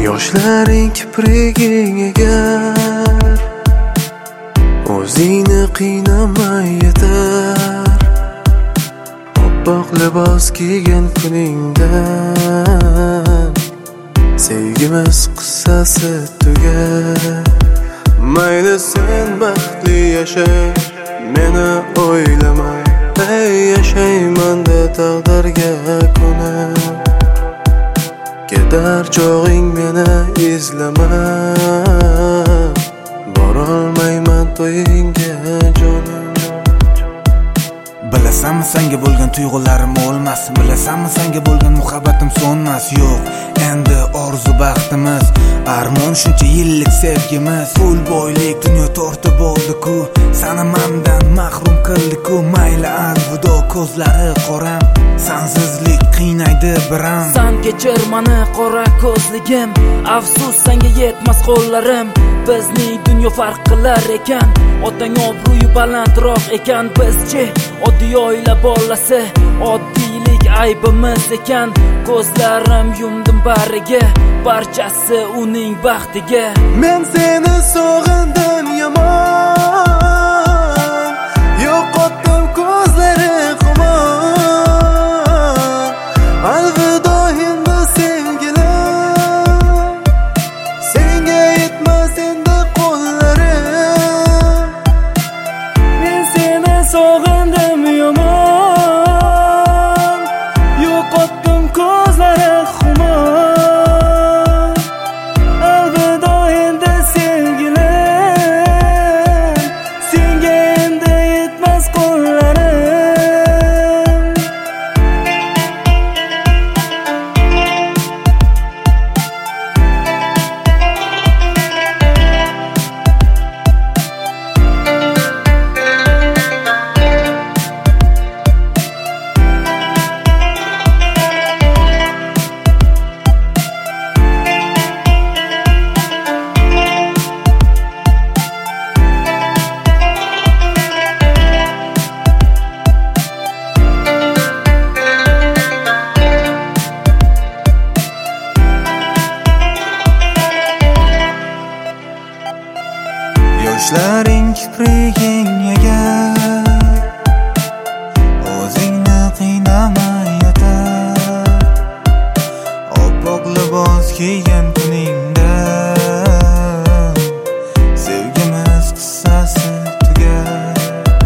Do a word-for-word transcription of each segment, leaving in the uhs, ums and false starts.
Yoshlaring kipriging egar, o'zingni qiynamay yetar. Oppoq libos kiygan kuningdan sevgimiz qissasi tugar. Mayli sen baxtli yasha, meni o'ylamay, ey yashayman-da taqdirga ko'nib. Ketar chog'ing meni izlama, borolmayman to'yingga jonim. Bilasanmi senga bo'lgan tuyg'ularim o'lmas, bilasanmi senga bo'lgan muhabbatim so'nmas. Yo'q, endi orzu baxtimiz, armon shuncha yillik sevgimiz. Pul boylik dunyo tortib oldi-ku, sani mendan mahrum qildi-ku. Mayli alvido ko'zlari qoram, sansizlik qiynaydi biram. San kechir mani qora ko'zligim, afsus senga yetmas qo'llarim. Bizning dunyo farq qilar ekan, otang obro'yi balandroq ekan. Bizchi oddiy oila bolasi, oddiylik aybimiz ekan. Ko'zlarim yumdim bariga, barchasi uning baxtiga. Men seni sog'indim yomon, yo'qotdim ko'zlari xumor. Alvido endi sevgilim, senga yetmas endi qo'llarim. Men seni sog'indim yomon, yo'qotdim ko'zlari xumor. Alvido endi sevgilim, senga endi yetmas qo'llarim. Yoshlaring kipriging egar, o'zingni qiynamay yetar. Oppoq libos kiygan kuningdan sevgimiz qissasi tugar.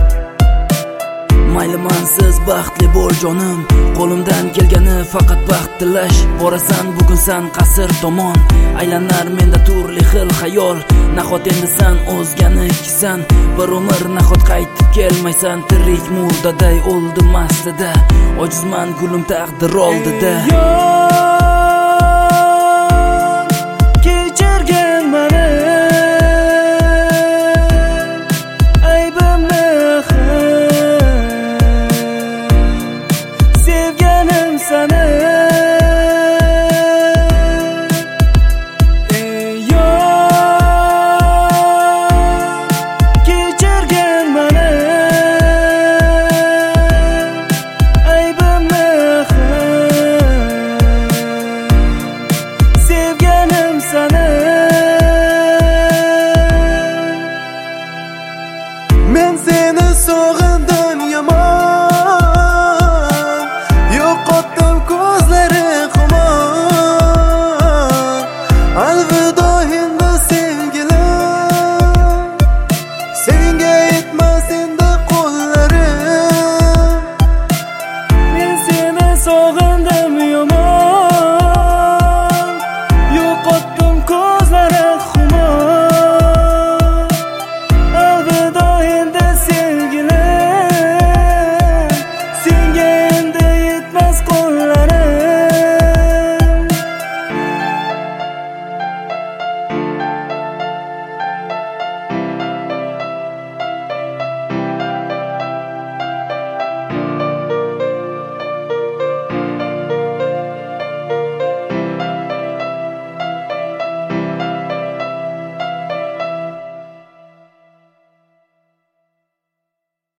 Mayli mansiz baxtli bo'l jonim, qo'limdan kelgani faqat baxt tilash. Borasan bugun san qasr tomon, aylanar menda turli xil xayol. Nahot endi san o'zganikisan, bir umr nahot qaytib kelmaysan. Tirik murdaday o'ldim aslida, ojizman gulim taqdir oldida. Kechirgin meni, aybimni sevganim seni. Men seni sog'indim yomon, yo'qotdim ko'zlari xumor. Alvido endi sevgilim, senga yetmas endi qo'llarim. Men seni sog'indim